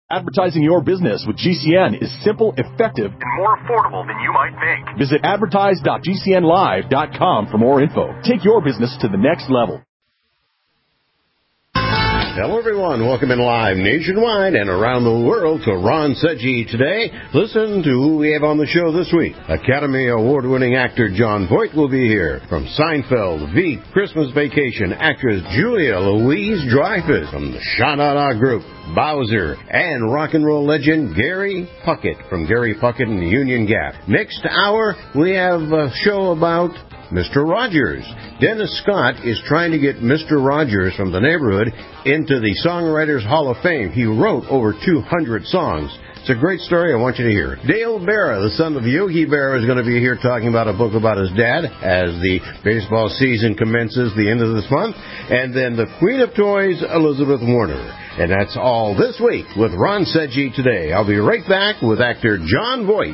Advertising your business with GCN is simple, effective, and more affordable than you might think. Visit advertise.gcnlive.com for more info. Take your business to the next level. Hello, everyone. Welcome in live nationwide and around the world to Ron Seggi Today. Listen to who we have on the show this week. Academy Award-winning actor Jon Voight will be here. From Seinfeld, Veep, Christmas Vacation, actress Julia Louis-Dreyfus from the Sha-Na-Na Group, Bowser, and rock and roll legend Gary Puckett from Gary Puckett and the Union Gap. Next hour, we have a show about Mr. Rogers. Dennis Scott is trying to get Mr. Rogers from the neighborhood into the Songwriters Hall of Fame. He wrote over 200 songs. It's a great story. I want you to hear it. Dale Berra, the son of Yogi Berra, is going to be here talking about a book about his dad as the baseball season commences the end of this month. And then the Queen of Toys, Elizabeth Warner. And that's all this week with Ron Seggi Today. I'll be right back with actor Jon Voight.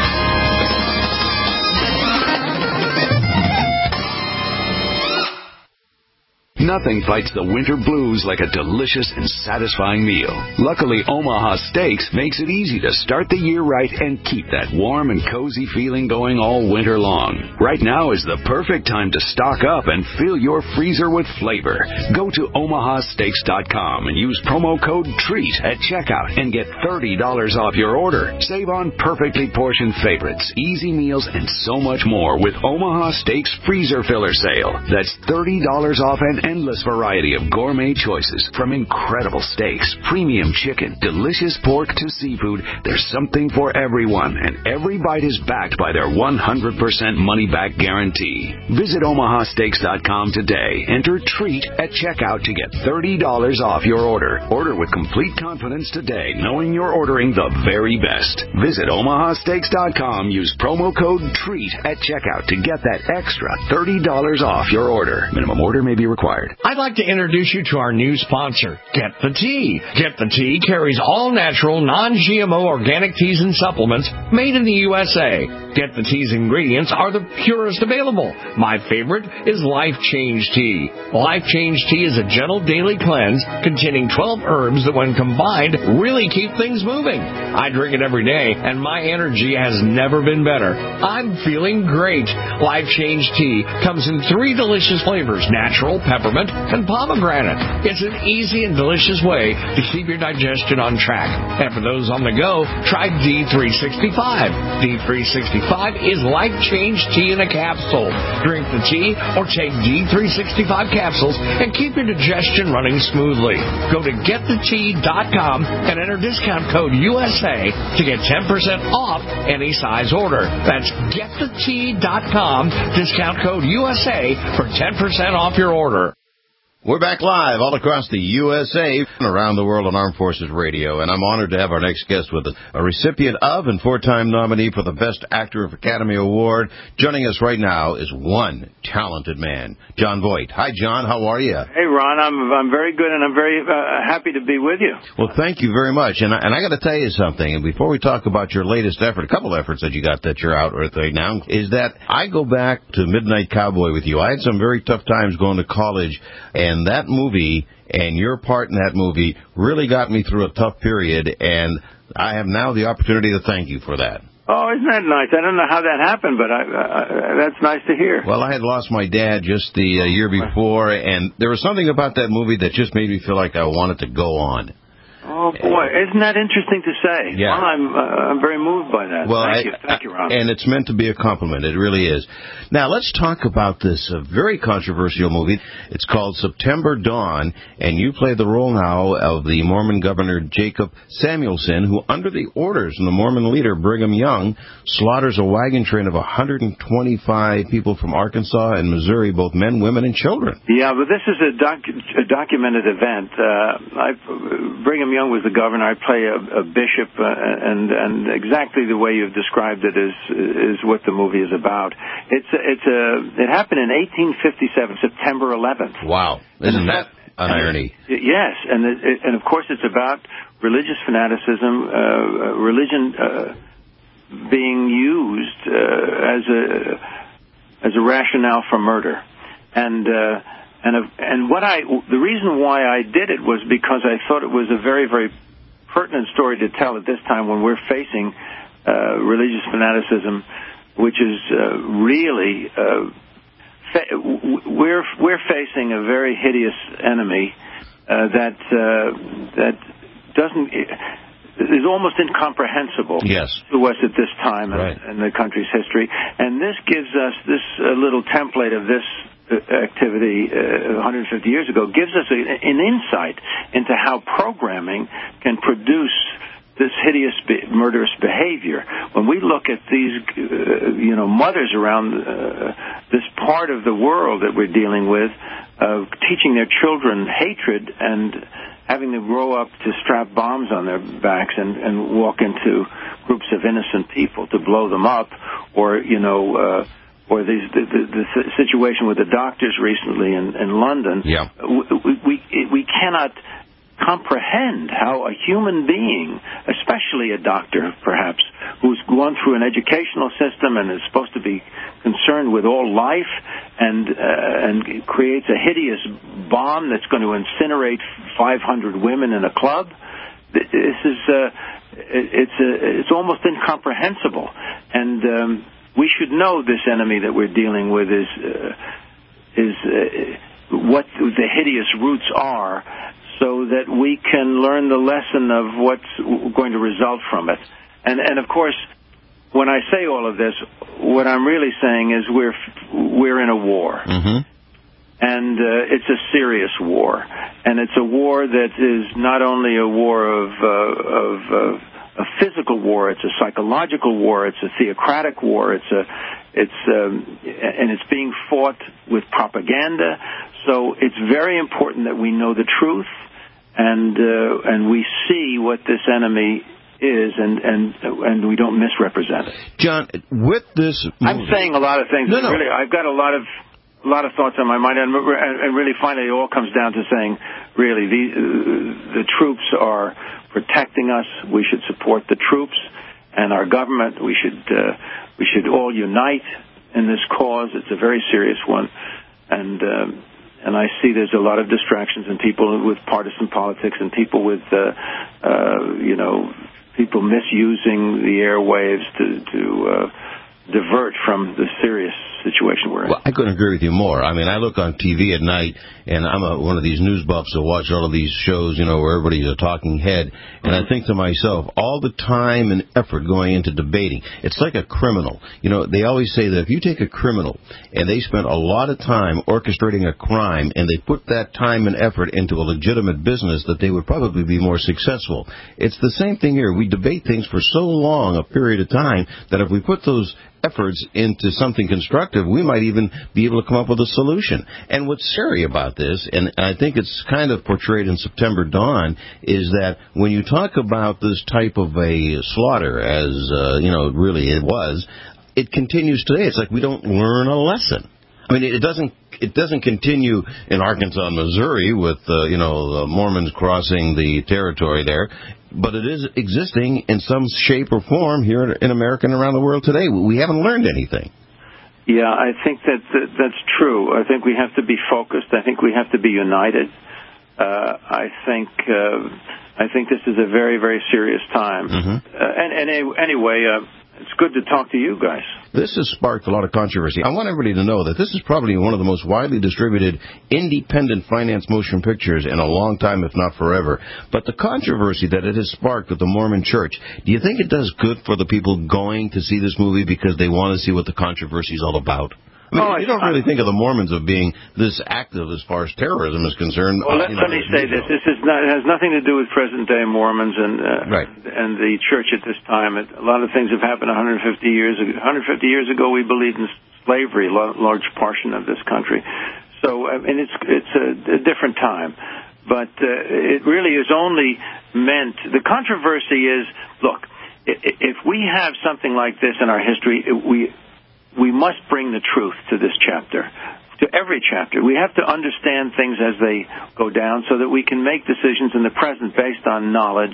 Nothing fights the winter blues like a delicious and satisfying meal. Luckily, Omaha Steaks makes it easy to start the year right and keep that warm and cozy feeling going all winter long. Right now is the perfect time to stock up and fill your freezer with flavor. Go to omahasteaks.com and use promo code TREAT at checkout and get $30 off your order. Save on perfectly portioned favorites, easy meals, and so much more with Omaha Steaks Freezer Filler Sale. That's $30 off an endless variety of gourmet choices, from incredible steaks, premium chicken, delicious pork to seafood. There's something for everyone, and every bite is backed by their 100% money-back guarantee. Visit omahasteaks.com today. Enter TREAT at checkout to get $30 off your order. Order with complete confidence today, knowing you're ordering the very best. Visit omahasteaks.com. Use promo code TREAT at checkout to get that extra $30 off your order. Minimum order may be required. I'd like to introduce you to our new sponsor, Get the Tea. Get the Tea carries all natural, non-GMO organic teas and supplements made in the USA. Get the Tea's ingredients are the purest available. My favorite is Life Change Tea. Life Change Tea is a gentle daily cleanse containing 12 herbs that, when combined, really keep things moving. I drink it every day, and my energy has never been better. I'm feeling great. Life Change Tea comes in 3 delicious flavors: natural, peppermint, and pomegranate. It's an easy and delicious way to keep your digestion on track. And for those on the go, try D365. D365 is Life Change Tea in a capsule. Drink the tea or take D365 capsules and keep your digestion running smoothly. Go to getthetea.com and enter discount code USA to get 10% off any size order. That's getthetea.com, discount code USA for 10% off your order. We're back live all across the USA and around the world on Armed Forces Radio, and I'm honored to have our next guest with us, a recipient of and 4-time nominee for the Best Actor of Academy Award. Joining us right now is one talented man, Jon Voight. Hi, Jon. How are you? Hey, Ron. I'm very good, and I'm very happy to be with you. Well, thank you very much. And I got to tell you something, and before we talk about your latest effort, a couple efforts that you got that you're out with right now, is that I go back to Midnight Cowboy with you. I had some very tough times going to college, and that movie and your part in that movie really got me through a tough period, and I have now the opportunity to thank you for that. Oh, isn't that nice? I don't know how that happened, but that's nice to hear. Well, I had lost my dad just the year before, and there was something about that movie that just made me feel like I wanted to go on. Oh, boy. Isn't that interesting to say? Yeah. Well, I'm very moved by that. Well, Thank you, Ron. And it's meant to be a compliment. It really is. Now, let's talk about this very controversial movie. It's called September Dawn, and you play the role now of the Mormon governor Jacob Samuelson, who, under the orders from the Mormon leader Brigham Young, slaughters a wagon train of 125 people from Arkansas and Missouri, both men, women, and children. Yeah, but this is a documented event. Brigham Young was the governor. I play a bishop, and exactly the way you've described it is what the movie is about. It happened in 1857, September 11th. Wow, isn't that an irony? Yes, and of course it's about religious fanaticism, religion being used as a rationale for murder, and the reason why I did it was because I thought it was a very, very pertinent story to tell at this time when we're facing religious fanaticism, which is really we're facing a very hideous enemy that doesn't is almost incomprehensible to us at this time in the country's history. And this gives us this little template of this activity 150 years ago gives us an insight into how programming can produce this hideous, murderous behavior. When we look at these, mothers around this part of the world that we're dealing with, teaching their children hatred and having them grow up to strap bombs on their backs and walk into groups of innocent people to blow them up, or the situation with the doctors recently in London. Yeah. We cannot comprehend how a human being, especially a doctor perhaps, who's gone through an educational system and is supposed to be concerned with all life and creates a hideous bomb that's going to incinerate 500 women in a club. This is it's almost incomprehensible, and we should know this enemy that we're dealing with is what the hideous roots are, so that we can learn the lesson of what's going to result from it. And of course, when I say all of this, what I'm really saying is we're in a war. Mm-hmm. And it's a serious war. And it's a war that is not only a war of a physical war, it's a psychological war, it's a theocratic war, and it's being fought with propaganda. So it's very important that we know the truth and we see what this enemy is, and we don't misrepresent it. John, with this movie, I'm saying a lot of things. No. Really, I've got a lot of thoughts on my mind, and really, finally, it all comes down to saying, really, the troops are protecting us. We should support the troops and our government. We should all unite in this cause. It's a very serious one, and I see there's a lot of distractions and people with partisan politics and people with people misusing the airwaves to divert from the serious situation we're in. Well, I couldn't agree with you more. I mean, I look on TV at night, and I'm one of these news buffs that watch all of these shows, where everybody's a talking head, and I think to myself, all the time and effort going into debating, it's like a criminal. They always say that if you take a criminal and they spent a lot of time orchestrating a crime and they put that time and effort into a legitimate business, that they would probably be more successful. It's the same thing here. We debate things for so long a period of time that if we put those efforts into something constructive, we might even be able to come up with a solution. And what's scary about this, and I think it's kind of portrayed in September Dawn, is that when you talk about this type of a slaughter, as really it was, it continues today. It's like we don't learn a lesson. I mean, it doesn't continue in Arkansas and Missouri with the Mormons crossing the territory there, but it is existing in some shape or form here in America and around the world today. We haven't learned anything. Yeah, I think that's true. I think we have to be focused. I think we have to be united. I think this is a very, very serious time. Mm-hmm. Anyway, it's good to talk to you guys. This has sparked a lot of controversy. I want everybody to know that this is probably one of the most widely distributed independent finance motion pictures in a long time, if not forever. But the controversy that it has sparked with the Mormon Church, do you think it does good for the people going to see this movie because they want to see what the controversy is all about? I mean, you don't really think of the Mormons of being this active as far as terrorism is concerned. Well, let me say this. It has nothing to do with present-day Mormons and the church at this time. A lot of things have happened 150 years ago. 150 years ago, we believed in slavery, a large portion of this country. So, it's a different time. But it really is only meant... The controversy is, look, if we have something like this in our history, we must bring the truth to this chapter, to every chapter. We have to understand things as they go down so that we can make decisions in the present based on knowledge.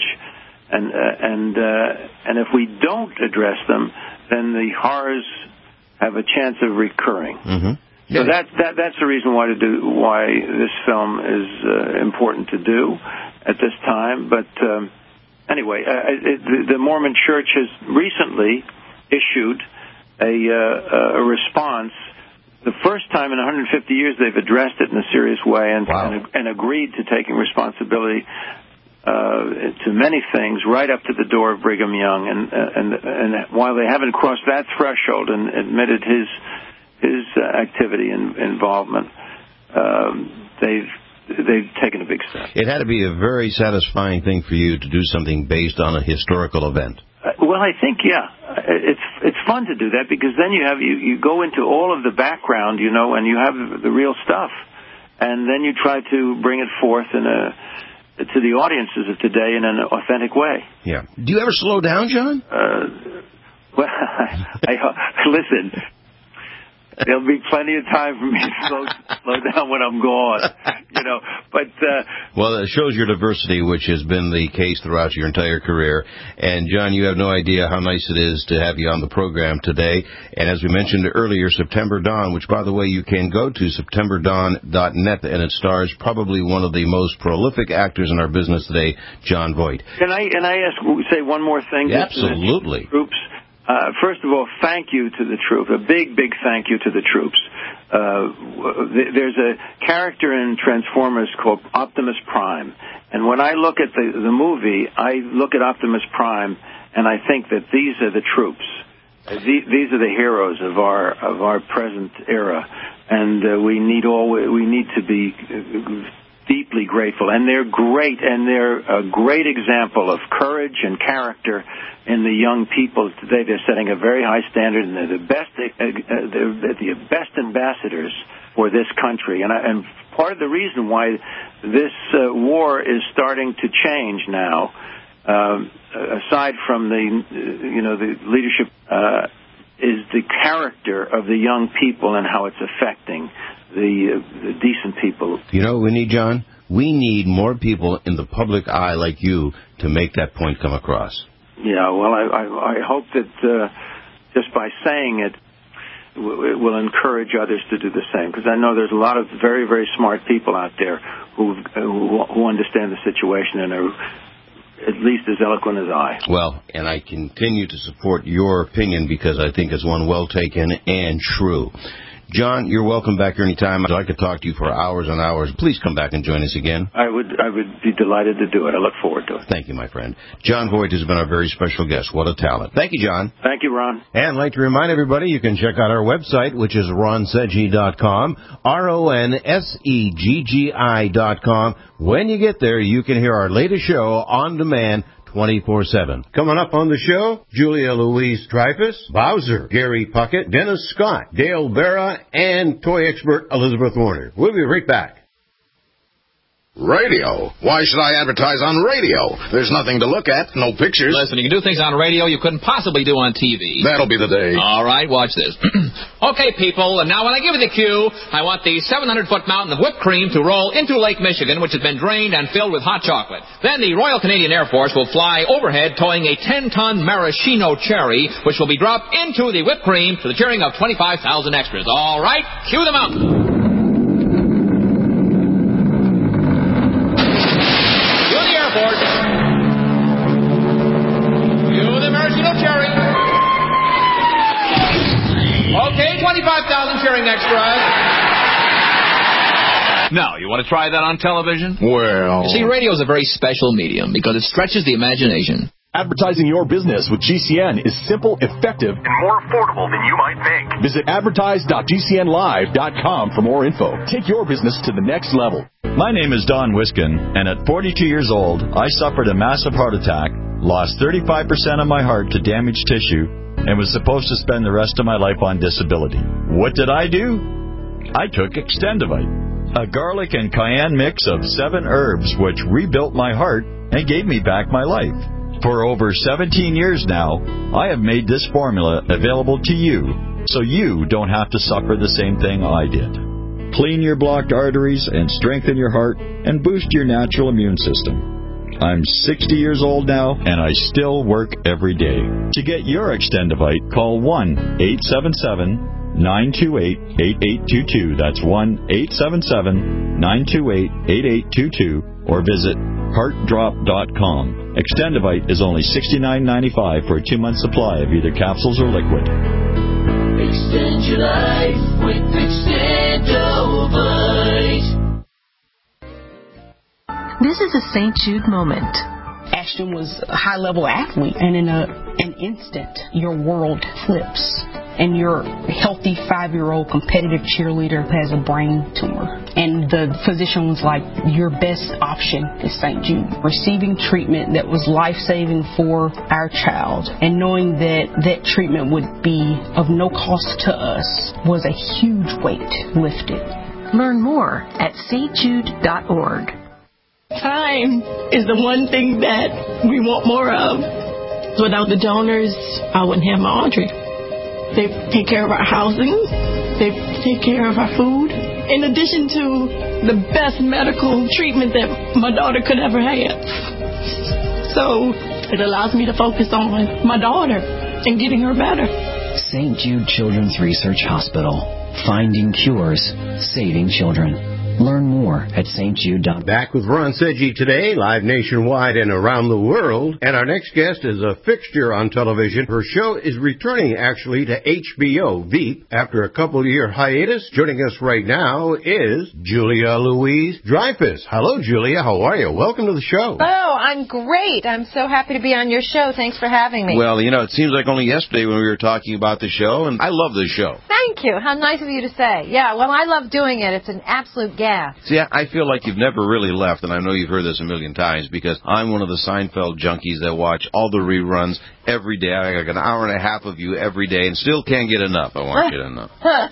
And if we don't address them, then the horrors have a chance of recurring. Mm-hmm. Yeah. So that's the reason why this film is important to do at this time. But anyway, the Mormon Church has recently issued a response. The first time in 150 years they've addressed it in a serious way and agreed to taking responsibility to many things, right up to the door of Brigham Young. And while they haven't crossed that threshold and admitted his activity and involvement, they've taken a big step. It had to be a very satisfying thing for you to do something based on a historical event. Well, I think, it's fun to do that, because then you go into all of the background, and you have the real stuff, and then you try to bring it forth to the audiences of today in an authentic way. Yeah. Do you ever slow down, John? Well, listen. There'll be plenty of time for me to slow down when I'm gone, But well, it shows your diversity, which has been the case throughout your entire career. And John, you have no idea how nice it is to have you on the program today. And as we mentioned earlier, September Dawn, which, by the way, you can go to septemberdawn.net, and it stars probably one of the most prolific actors in our business today, Jon Voight. Can I say one more thing? Yeah, absolutely. Troops. First of all, thank you to the troops. A big, big thank you to the troops. There's a character in Transformers called Optimus Prime, and when I look at the movie, I look at Optimus Prime, and I think that these are the troops. These are the heroes of our present era, and we need to be deeply grateful, and they're great, and they're a great example of courage and character in the young people today. They're setting a very high standard, and they're the best ambassadors for this country. And part of the reason why this war is starting to change now, aside from the leadership, is the character of the young people and how it's affecting the decent people. You know what we need, John? We need more people in the public eye like you to make that point come across. Yeah, well, I hope that just by saying it will encourage others to do the same, because I know there's a lot of very, very smart people out there who understand the situation and are at least as eloquent as I. Well, and I continue to support your opinion because I think it's one well taken and true. John, you're welcome back here anytime. I could talk to you for hours and hours. Please come back and join us again. I would be delighted to do it. I look forward to it. Thank you, my friend. Jon Voight has been our very special guest. What a talent. Thank you, John. Thank you, Ron. And I'd like to remind everybody you can check out our website, which is ronseggii.com, RONSEGGI.com. When you get there, you can hear our latest show on demand 24/7. Coming up on the show, Julia Louise Dreyfus, Bowser, Gary Puckett, Dennis Scott, Dale Barra, and toy expert Elizabeth Warner. We'll be right back. Radio? Why should I advertise on radio? There's nothing to look at, no pictures. Listen, you can do things on radio you couldn't possibly do on TV. That'll be the day. All right, watch this. Okay, people, and now when I give you the cue, I want the 700-foot mountain of whipped cream to roll into Lake Michigan, which has been drained and filled with hot chocolate. Then the Royal Canadian Air Force will fly overhead towing a 10-ton maraschino cherry, which will be dropped into the whipped cream to the cheering of 25,000 extras. All right, cue the mountain. Okay, 25,000 cheering extras. Now, you want to try that on television? Well... You see, radio is a very special medium because it stretches the imagination. Advertising your business with GCN is simple, effective, and more affordable than you might think. Visit advertise.gcnlive.com for more info. Take your business to the next level. My name is Don Wiskin, and at 42 years old, I suffered a massive heart attack, lost 35% of my heart to damaged tissue, and was supposed to spend the rest of my life on disability. What did I do? I took Extendivite, a garlic and cayenne mix of 7 herbs which rebuilt my heart and gave me back my life. For over 17 years now, I have made this formula available to you so you don't have to suffer the same thing I did. Clean your blocked arteries and strengthen your heart and boost your natural immune system. I'm 60 years old now, and I still work every day. To get your Extendivite, call 1-877-928-8822. That's 1-877-928-8822. Or visit heartdrop.com. Extendivite is only $69.95 for a 2-month supply of either capsules or liquid. Extend your life with Extendivite. This is a St. Jude moment. Ashton was a high-level athlete, and in an instant, your world flips. And your healthy 5-year-old competitive cheerleader has a brain tumor. And the physician was like, your best option is St. Jude. Receiving treatment that was life-saving for our child and knowing that that treatment would be of no cost to us was a huge weight lifted. Learn more at stjude.org. Time is the one thing that we want more of. Without the donors, I wouldn't have my Audrey. They take care of our housing. They take care of our food. In addition to the best medical treatment that my daughter could ever have. So it allows me to focus on my daughter and getting her better. St. Jude Children's Research Hospital. Finding cures, saving children. Learn more at stjude.org. Back with Ron Seggi today, live nationwide and around the world. And our next guest is a fixture on television. Her show is returning, actually, to HBO, Veep, after a couple-year hiatus. Joining us right now is Julia Louis-Dreyfus. Hello, Julia. How are you? Welcome to the show. Oh, I'm great. I'm so happy to be on your show. Thanks for having me. Well, it seems like only yesterday when we were talking about the show, and I love this show. Thank you. How nice of you to say. Yeah, well, I love doing it. It's an absolute gas. See, I feel like you've never really left, and I know you've heard this a million times, because I'm one of the Seinfeld junkies that watch all the reruns every day. I got an hour and a half of you every day, and still can't get enough. I won't get enough.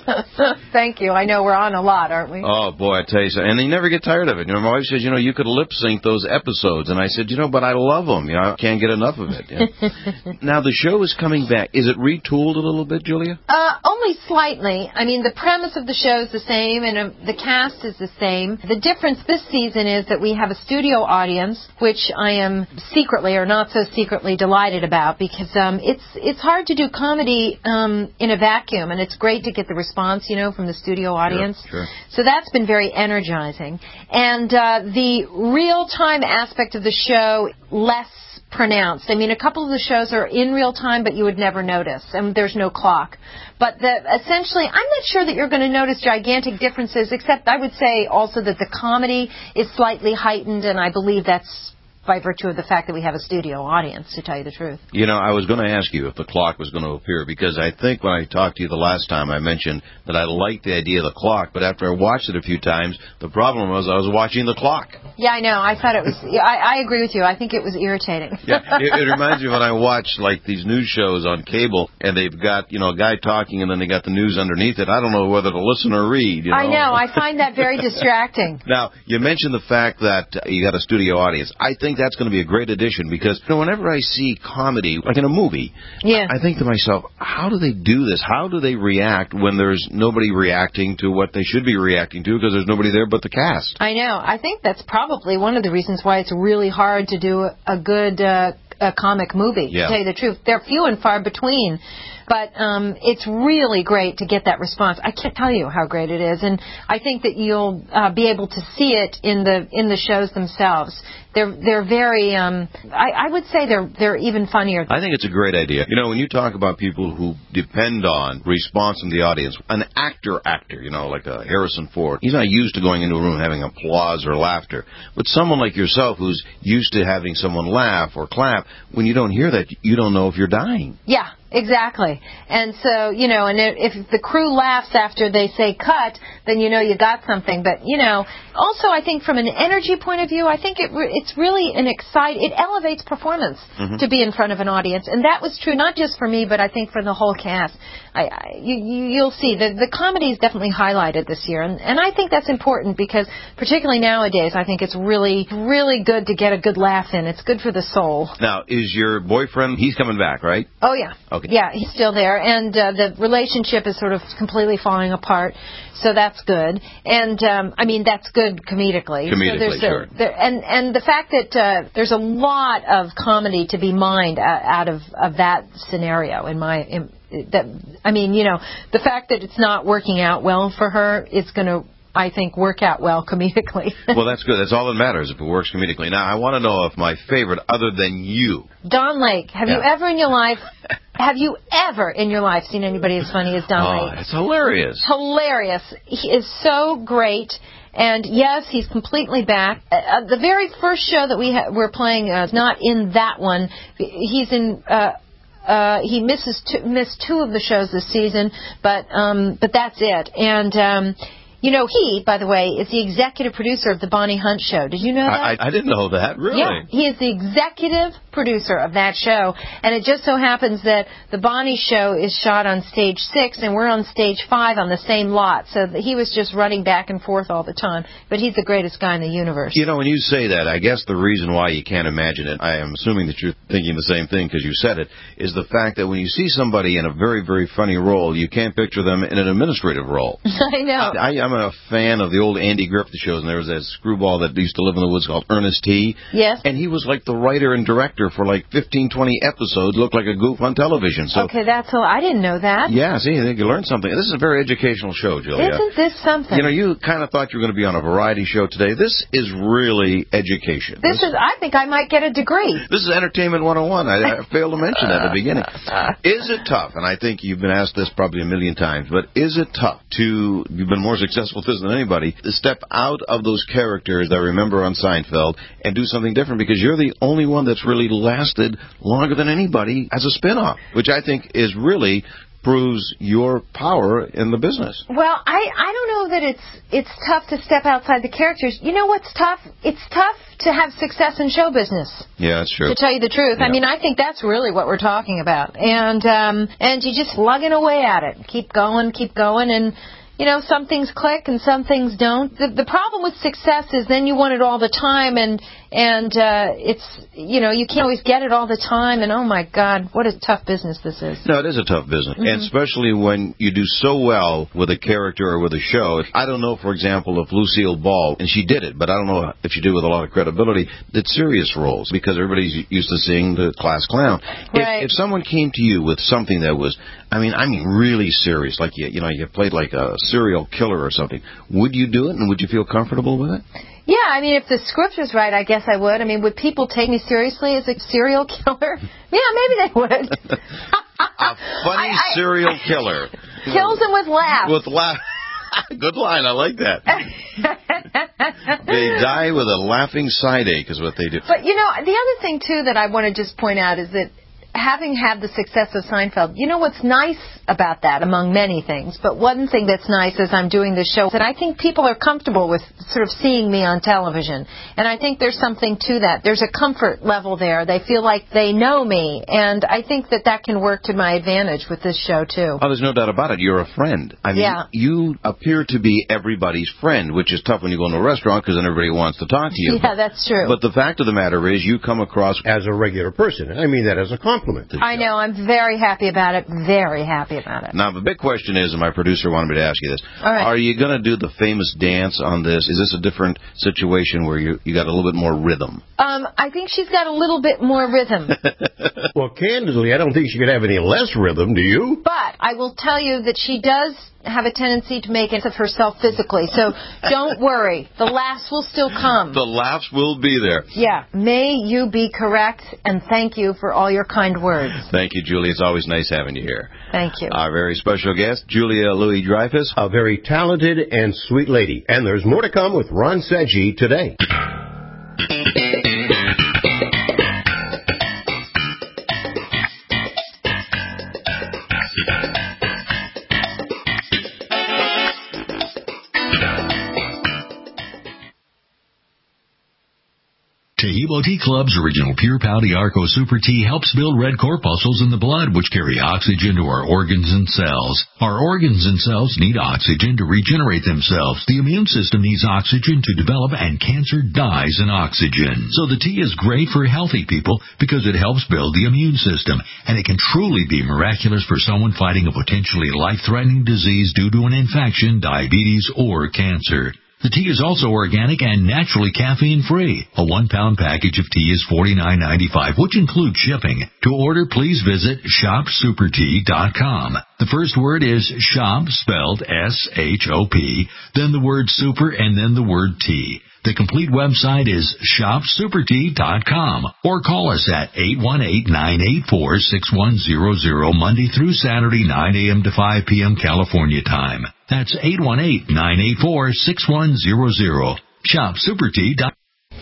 Thank you. I know we're on a lot, aren't we? Oh, boy, I tell you so. And you never get tired of it. My wife says, you could lip sync those episodes. And I said, but I love them. I can't get enough of it. Now, the show is coming back. Is it retooled a little bit, Julia? Only slightly. I mean, the premise of the show is the same, and the cast is the same. The difference this season is that we have a studio audience, which I am secretly or not so secretly delighted about, because it's hard to do comedy in a vacuum, and it's great to get the response, from the studio audience. Sure. So that's been very energizing. And the real-time aspect of the show, less pronounced. I mean, a couple of the shows are in real time, but you would never notice, and there's no clock. But essentially, I'm not sure that you're going to notice gigantic differences, except I would say also that the comedy is slightly heightened, and I believe that's by virtue of the fact that we have a studio audience, to tell you the truth. I was going to ask you if the clock was going to appear, because I think when I talked to you the last time, I mentioned that I liked the idea of the clock, but after I watched it a few times, the problem was I was watching the clock. Yeah, I know. I thought it was... I agree with you. I think it was irritating. Yeah, it reminds me when I watch, these news shows on cable, and they've got, a guy talking, and then they got the news underneath it. I don't know whether to listen or read, I know. I find that very distracting. Now, you mentioned the fact that you got a studio audience. I think that's going to be a great addition, because whenever I see comedy, like in a movie, yeah. I think to myself, how do they do this? How do they react when there's nobody reacting to what they should be reacting to, because there's nobody there but the cast? I know. I think that's probably one of the reasons why it's really hard to do a good comic movie, to tell you the truth. They're few and far between. But it's really great to get that response. I can't tell you how great it is, and I think that you'll be able to see it in the shows themselves. They're very. I would say they're even funnier. I think it's a great idea. When you talk about people who depend on response from the audience, an actor, like a Harrison Ford, he's not used to going into a room having applause or laughter. But someone like yourself, who's used to having someone laugh or clap, when you don't hear that, you don't know if you're dying. Yeah. Exactly. And so, and if the crew laughs after they say cut, then you got something. But, also I think from an energy point of view, I think it's really it elevates performance to be in front of an audience. And that was true not just for me, but I think for the whole cast. You'll see the comedy is definitely highlighted this year. And I think that's important, because particularly nowadays, I think it's really, really good to get a good laugh in. It's good for the soul. Now, is your boyfriend, he's coming back, right? Oh, yeah. Okay. Yeah, he's still there, and the relationship is sort of completely falling apart, so that's good. And, that's good comedically. Comedically, sure. And the fact that there's a lot of comedy to be mined out of that scenario, the fact that it's not working out well for her is going to I think, work out well comedically. Well, that's good. That's all that matters, if it works comedically. Now, I want to know if my favorite, other than you. Don Lake. Have you ever in your life seen anybody as funny as Don Lake? Oh, it's hilarious. Hilarious. He is so great. And yes, he's completely back. The very first show that we're playing is not in that one. He's in. He missed two of the shows this season, but that's it. And he, by the way, is the executive producer of the Bonnie Hunt Show. Did you know that? I didn't know that. Really? Yeah, he is the executive producer of that show. And it just so happens that the Bonnie Show is shot on stage 6, and we're on stage 5 on the same lot. So he was just running back and forth all the time. But he's the greatest guy in the universe. When you say that, I guess the reason why you can't imagine it, I am assuming that you're thinking the same thing because you said it, is the fact that when you see somebody in a very, very funny role, you can't picture them in an administrative role. I know. I'm a fan of the old Andy Griffith shows, and there was that screwball that used to live in the woods called Ernest T. Yes. And he was like the writer and director for like 15, 20 episodes, looked like a goof on television. So, okay, that's all. I didn't know that. Yeah, see, I think you learned something. This is a very educational show, Julia. Isn't this something? You kind of thought you were going to be on a variety show today. This is really education. I think I might get a degree. This is Entertainment 101. I failed to mention that at the beginning. Is it tough, and I think you've been asked this probably a million times, but is it tough you've been more successful at this than anybody, to step out of those characters that I remember on Seinfeld and do something different, because you're the only one that's really lasted longer than anybody as a spin-off, which I think is really proves your power in the business. Well, I don't know that it's tough to step outside the characters. You know what's tough? It's tough to have success in show business. Yeah, that's true. To tell you the truth. Yeah. I mean, I think that's really what we're talking about. And you just slugging away at it. Keep going, and some things click and some things don't. The problem with success is then you want it all the time, and it's, you can't always get it all the time, and oh my God, what a tough business this is. No, it is a tough business, and especially when you do so well with a character or with a show. I don't know, for example, if Lucille Ball, and she did it, but I don't know if she did with a lot of credibility, did serious roles, because everybody's used to seeing the class clown. Right. If someone came to you with something that was, I mean, really serious, like you played like a serial killer or something, would you do it, and would you feel comfortable with it? Yeah, I mean, if the script was right, I guess I would. I mean, would people take me seriously as a serial killer? Yeah, maybe they would. A funny serial killer. Kills them with laughs. With laughs. Good line. I like that. They die with a laughing side ache is what they do. But, the other thing, too, that I want to just point out is that having had the success of Seinfeld, what's nice about that, among many things, but one thing that's nice as I'm doing this show is that I think people are comfortable with sort of seeing me on television. And I think there's something to that. There's a comfort level there. They feel like they know me. And I think that can work to my advantage with this show, too. Oh, there's no doubt about it. You're a friend. I mean, you appear to be everybody's friend, which is tough when you go into a restaurant because then everybody wants to talk to you. Yeah, that's true. But the fact of the matter is you come across as a regular person. I mean that as a compliment. I know. I'm very happy about it. Very happy about it. Now, the big question is, and my producer wanted me to ask you this, all right. Are you going to do the famous dance on this? Is this a different situation where you got a little bit more rhythm? I think she's got a little bit more rhythm. Well, candidly, I don't think she could have any less rhythm, do you? But I will tell you that she does have a tendency to make it of herself physically. So don't worry. The laughs will still come. The laughs will be there. Yeah. May you be correct, and thank you for all your kind words. Thank you, Julie. It's always nice having you here. Thank you. Our very special guest, Julia Louis-Dreyfus. A very talented and sweet lady. And there's more to come with Ron Seggi today. Taheebo Tea Club's original Pure Pouty Arco Super Tea helps build red corpuscles in the blood, which carry oxygen to our organs and cells. Our organs and cells need oxygen to regenerate themselves. The immune system needs oxygen to develop, and cancer dies in oxygen. So the tea is great for healthy people because it helps build the immune system, and it can truly be miraculous for someone fighting a potentially life-threatening disease due to an infection, diabetes, or cancer. The tea is also organic and naturally caffeine-free. A 1-pound package of tea is $49.95, which includes shipping. To order, please visit shopsupertea.com. The first word is shop, spelled S-H-O-P, then the word super, and then the word tea. The complete website is shopsupertea.com, or call us at 818-984-6100 Monday through Saturday, 9 a.m. to 5 p.m. California time. That's 818-984-6100. Shopsupertea.com.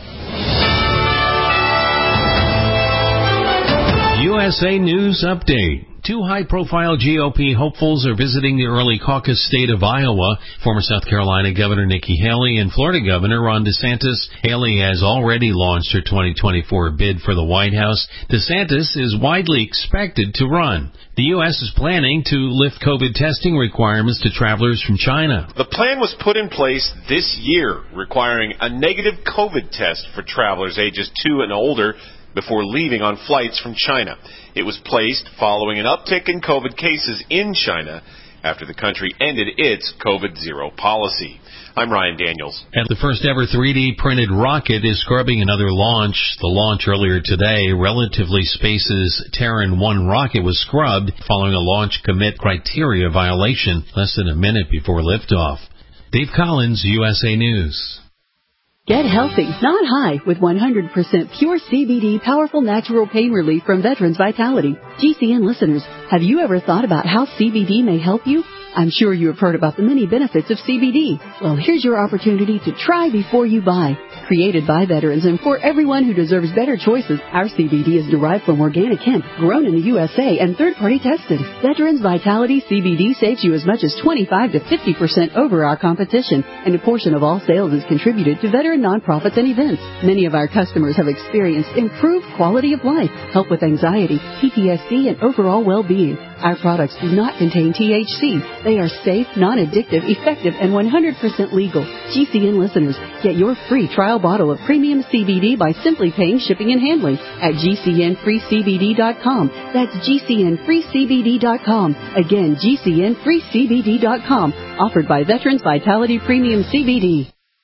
USA News Update. 2 high-profile GOP hopefuls are visiting the early caucus state of Iowa. Former South Carolina Governor Nikki Haley and Florida Governor Ron DeSantis. Haley has already launched her 2024 bid for the White House. DeSantis is widely expected to run. The U.S. is planning to lift COVID testing requirements to travelers from China. The plan was put in place this year, requiring a negative COVID test for travelers ages 2 and older before leaving on flights from China. It was placed following an uptick in COVID cases in China after the country ended its COVID-0 policy. I'm Ryan Daniels. And the first ever 3D printed rocket is scrubbing another launch. The launch earlier today, Relatively Space's Terran 1 rocket was scrubbed following a launch commit criteria violation less than a minute before liftoff. Dave Collins, USA News. Get healthy, not high, with 100% pure CBD powerful natural pain relief from Veterans Vitality. GCN listeners, have you ever thought about how CBD may help you? I'm sure you have heard about the many benefits of CBD. Well, here's your opportunity to try before you buy. Created by veterans and for everyone who deserves better choices, our CBD is derived from organic hemp, grown in the USA and third-party tested. Veterans Vitality CBD saves you as much as 25 to 50% over our competition, and a portion of all sales is contributed to veteran nonprofits and events. Many of our customers have experienced improved quality of life, help with anxiety, PTSD, and overall well-being. Our products do not contain THC. They are safe, non-addictive, effective, and 100% legal. GCN listeners, get your free trial bottle of premium CBD by simply paying shipping and handling at GCNFreeCBD.com. That's GCNFreeCBD.com. Again, GCNFreeCBD.com. Offered by Veterans Vitality Premium CBD.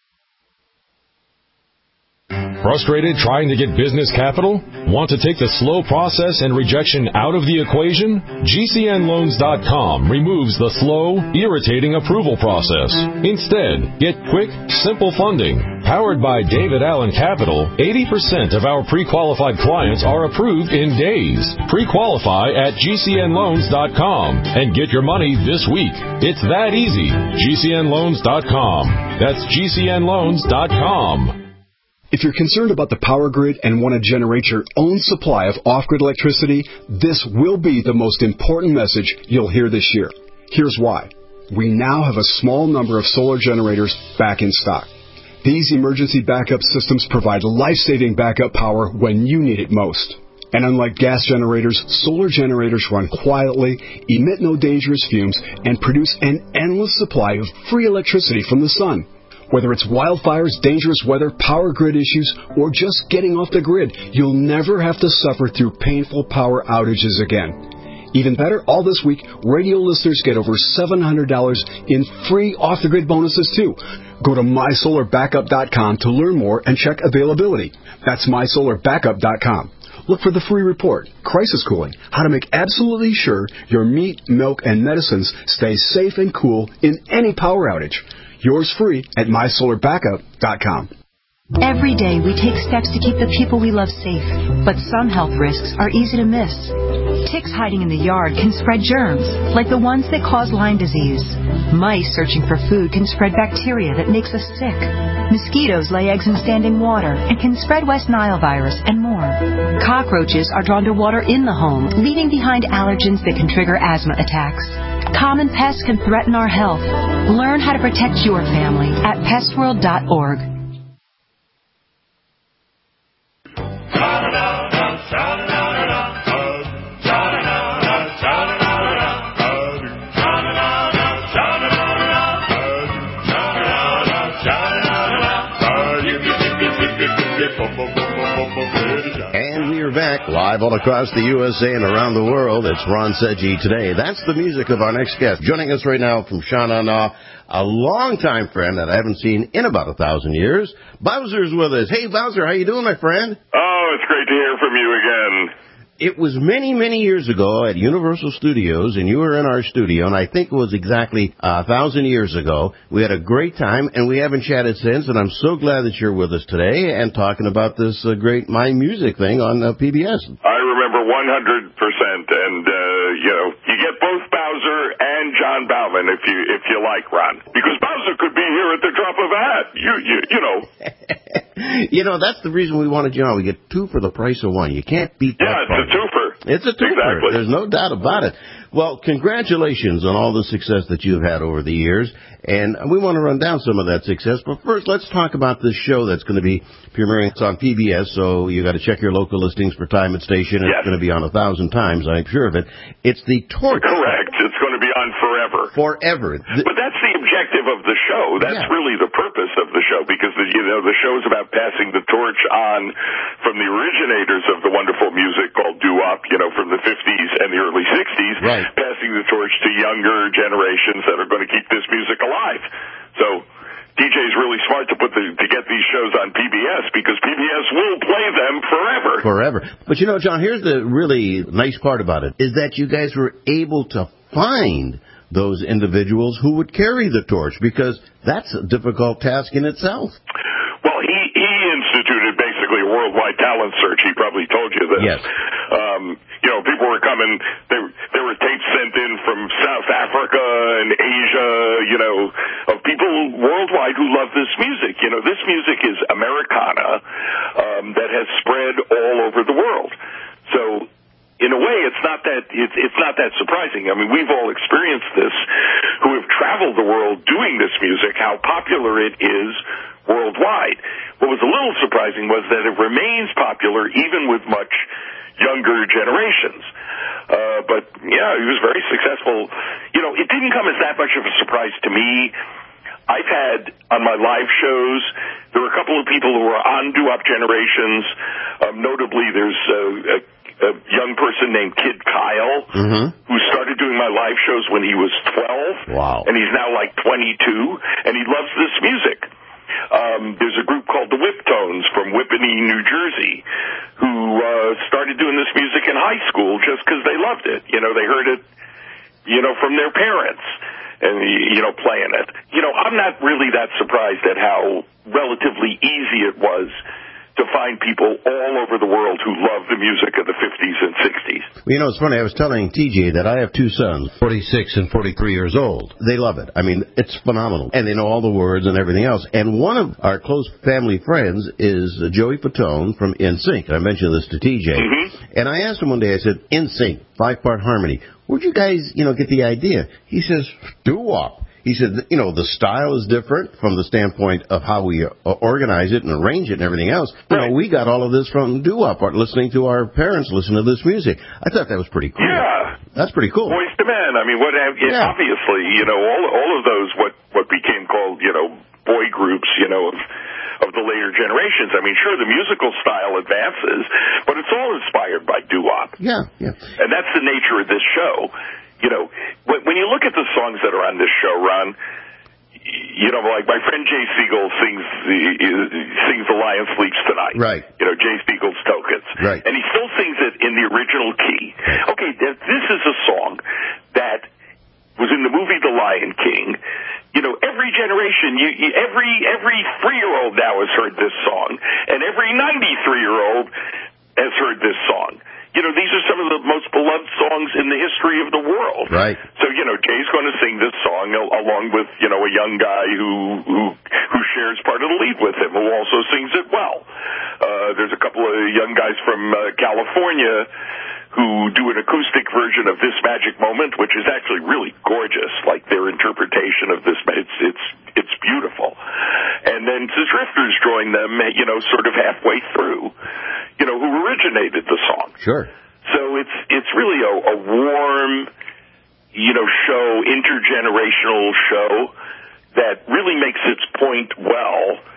Frustrated trying to get business capital? Want to take the slow process and rejection out of the equation? GCNLoans.com removes the slow, irritating approval process. Instead, get quick, simple funding. Powered by David Allen Capital, 80% of our pre-qualified clients are approved in days. Pre-qualify at GCNLoans.com and get your money this week. It's that easy. GCNLoans.com. That's GCNLoans.com. If you're concerned about the power grid and want to generate your own supply of off-grid electricity, this will be the most important message you'll hear this year. Here's why. We now have a small number of solar generators back in stock. These emergency backup systems provide life-saving backup power when you need it most. And unlike gas generators, solar generators run quietly, emit no dangerous fumes, and produce an endless supply of free electricity from the sun. Whether it's wildfires, dangerous weather, power grid issues, or just getting off the grid, you'll never have to suffer through painful power outages again. Even better, all this week, radio listeners get over $700 in free off-the-grid bonuses, too. Go to MySolarBackup.com to learn more and check availability. That's MySolarBackup.com. Look for the free report, Crisis Cooling, how to make absolutely sure your meat, milk, and medicines stay safe and cool in any power outage. Yours free at MySolarBackup.com. Every day we take steps to keep the people we love safe, but some health risks are easy to miss. Ticks hiding in the yard can spread germs, like the ones that cause Lyme disease. Mice searching for food can spread bacteria that makes us sick. Mosquitoes lay eggs in standing water and can spread West Nile virus and more. Cockroaches are drawn to water in the home, leaving behind allergens that can trigger asthma attacks. Common pests can threaten our health. Learn how to protect your family at pestworld.org. And we we're back live all across the USA and around the world. It's Ron Seggi Today. That's the music of our next guest. Joining us right now from Sha Na Na, a longtime friend that I haven't seen in about 1,000 years. Bowser's with us. Hey, Bowser, how you doing, my friend? Oh, it's great to hear from you again. It was many, many years ago at Universal Studios, and you were in our studio, and I think it was exactly 1,000 years ago. We had a great time, and we haven't chatted since, and I'm so glad that you're with us today and talking about this great My Music thing on PBS. I remember 100%, and, you get both Bowser and John Bauman if you like, Ron. Because Bowser could be here at the drop of a hat, you know. That's the reason we wanted you on. We get two for the price of one. You can't beat that. Yeah, it's a twofer. It's a twofer. Exactly. There's no doubt about it. Well, congratulations on all the success that you've had over the years. And we want to run down some of that success. But first, let's talk about this show that's going to be premiering. It's on PBS, so you got to check your local listings for time and station. Yes. It's going to be on 1,000 times, I'm sure of it. It's the Torch. Correct. It's going to be on forever. Forever. But that's the objective of the show. That's really the purpose of the show, because the show is about passing the torch on from the originators of the wonderful music called doo-wop, from the 50s and the early 60s, passing the torch to younger generations that are going to keep this music alive. So DJ's really smart to get these shows on PBS, because PBS will play them forever. Forever. But John, here's the really nice part about it, is that you guys were able to find those individuals who would carry the torch, because that's a difficult task in itself. Well, he instituted basically a worldwide talent search. He probably told you this. Yes. People were coming. There were tapes sent in from South Africa and Asia, of people worldwide who love this music. This music is Americana that has spread all over the world. So, in a way, it's not that surprising. I mean, we've all experienced this, who have traveled the world doing this music, how popular it is worldwide. What was a little surprising was that it remains popular even with much younger generations. But he was very successful. It didn't come as that much of a surprise to me. I've had, on my live shows, there were a couple of people who were on doo-wop Generations. Notably, there's a young person named Kid Kyle, who started doing my live shows when he was 12. Wow. And he's now like 22, and he loves this music. There's a group called the Whiptones from Whippany, New Jersey, who started doing this music in high school just because they loved it. They heard it, from their parents, and, playing it. I'm not really that surprised at how relatively easy it was to find people all over the world who love the music of the 50s and 60s. Well, it's funny. I was telling TJ that I have two sons, 46 and 43 years old. They love it. I mean, it's phenomenal. And they know all the words and everything else. And one of our close family friends is Joey Fatone from NSYNC. I mentioned this to TJ. And I asked him one day, I said, NSYNC, 5-part harmony. Where'd you guys, get the idea? He says, doo-wop. He said, the style is different from the standpoint of how we organize it and arrange it and everything else. We got all of this from doo-wop, listening to our parents listen to this music. I thought that was pretty cool. Yeah. That's pretty cool. Boys to Men. I mean, obviously, all of those, what became called, boy groups, of the later generations. I mean, sure, the musical style advances, but it's all inspired by doo-wop. Yeah. And that's the nature of this show. When you look at the songs that are on this show, Ron, like my friend Jay Siegel sings The Lion Sleeps Tonight. Right. Jay Siegel's Tokens. Right. And he still sings it in the original key. Okay, this is a song that was in the movie The Lion King. Every generation, every 3-year-old now has heard this song, and every 93-year-old has heard this song. These are some of the most beloved songs in the history of the world. Right. So, Jay's going to sing this song along with, a young guy who shares part of the lead with him, who also sings it well. There's a couple of young guys from California who do an acoustic version of This Magic Moment, which is actually really gorgeous, like their interpretation of this. It's beautiful. And then the Drifters join them, sort of halfway through, who originated the song. Sure. So it's really a warm, show, intergenerational show that really makes its point well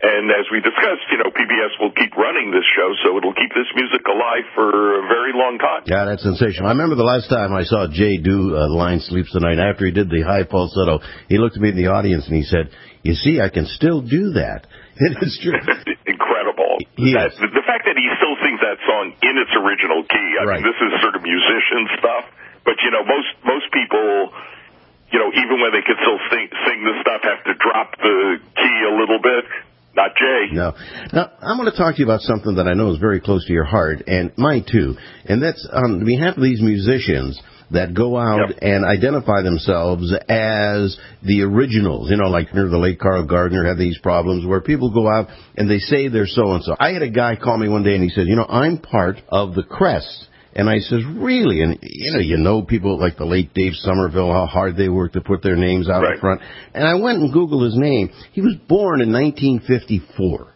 And as we discussed, PBS will keep running this show, so it'll keep this music alive for a very long time. Yeah, that's sensational. I remember the last time I saw Jay do Line Sleeps Tonight, after he did the high falsetto, he looked at me in the audience and he said, "You see, I can still do that." It's true. Incredible. The fact that he still sings that song in its original key, I mean, this is sort of musician stuff, but, most people, even when they can still sing this stuff, have to drop the key a little bit. Not Jay. No. Now, I'm going to talk to you about something that I know is very close to your heart, and mine too, and that's on behalf of these musicians that go out and identify themselves as the originals. Like the late Carl Gardner had these problems where people go out and they say they're so-and-so. I had a guy call me one day and he said, I'm part of the Crest. And I says, really? And, people like the late Dave Somerville, how hard they worked to put their names out in front. And I went and Googled his name. He was born in 1954.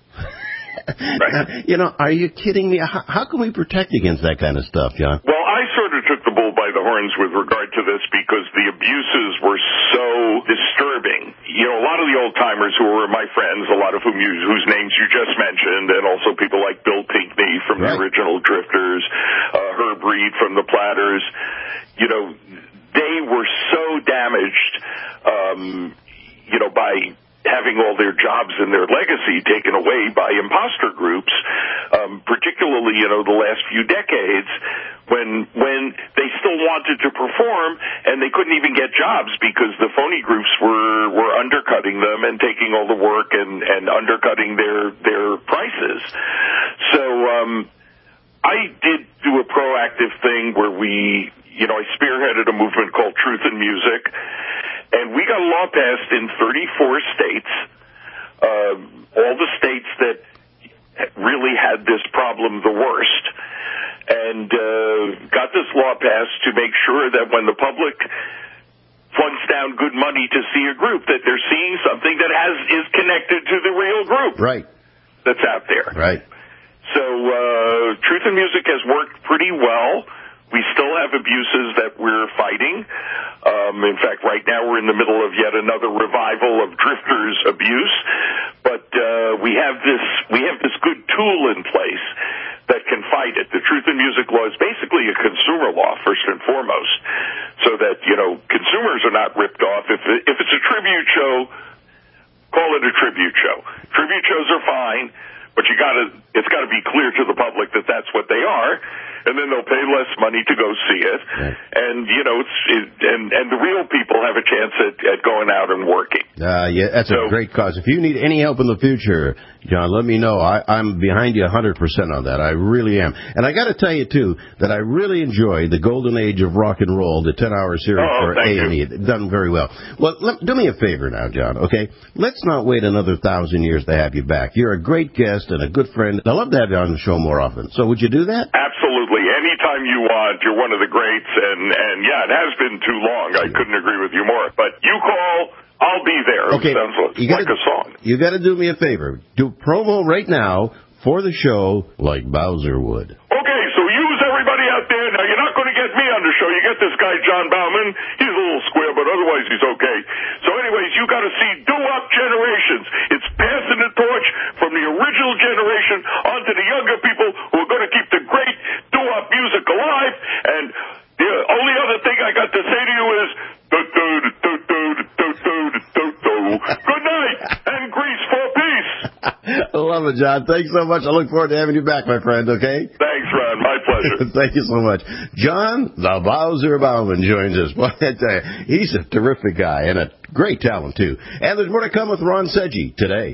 Are you kidding me? How can we protect against that kind of stuff, John? Well, I sort of took the bull by the horns with regard to this because the abuses were so disturbing. A lot of the old-timers who were my friends, a lot of whose names you just mentioned, and also people like Bill Pinkney from the original Drifters, Herb Reed from the Platters, they were so damaged, by having all their jobs and their legacy taken away by imposter groups, particularly, the last few decades, when they still wanted to perform and they couldn't even get jobs because the phony groups were undercutting them and taking all the work and undercutting their prices. So I did do a proactive thing where I spearheaded a movement called Truth in Music, and we got a law passed in 34 states, all the states that really had this problem the worst, and got this law passed to make sure that when the public plunks down good money to see a group, that they're seeing something that is connected to the real group that's out there. Right. So Truth in Music has worked pretty well. We still have abuses that we're fighting. In fact, right now we're in the middle of yet another revival of Drifters abuse. But we have this good tool in place that can fight it. The Truth in Music law is basically a consumer law, first and foremost, so that consumers are not ripped off. If it's a tribute show, call it a tribute show. Tribute shows are fine, but it's got to be clear to the public that that's what they are. And then they'll pay less money to go see it, and and the real people have a chance at going out and working. That's a great cause. If you need any help in the future, John, let me know. I'm behind you 100% on that. I really am. And I got to tell you too that I really enjoy the golden age of rock and roll, the 10-hour series for A&E. It's done very well. Well, do me a favor now, John. Okay, let's not wait another 1,000 years to have you back. You're a great guest and a good friend. I'd love to have you on the show more often. So would you do that? Absolutely. Anytime you want. You're one of the greats, and it has been too long. I couldn't agree with you more. But you call, I'll be there. Okay. It sounds like a song. You got to do me a favor. Do promo right now for the show like Bowser would. Okay, so use everybody out there. Now, you're not going to get me on the show. You get this guy, John Bauman. He's a little square, but otherwise he's okay. So anyways, you got to see Doo-Wop Generations. It's passing the torch from the original generation onto the younger people who are going to keep the great doo-wop music alive. And the only other thing I got to say to you is, good night, and grease for peace. I love it, John. Thanks so much. I look forward to having you back, my friend, okay? Thanks, Ron. My pleasure. Thank you so much. John, the Bowser Bauman, joins us. Boy, I tell you, he's a terrific guy and a great talent, too. And there's more to come with Ron Seggi today.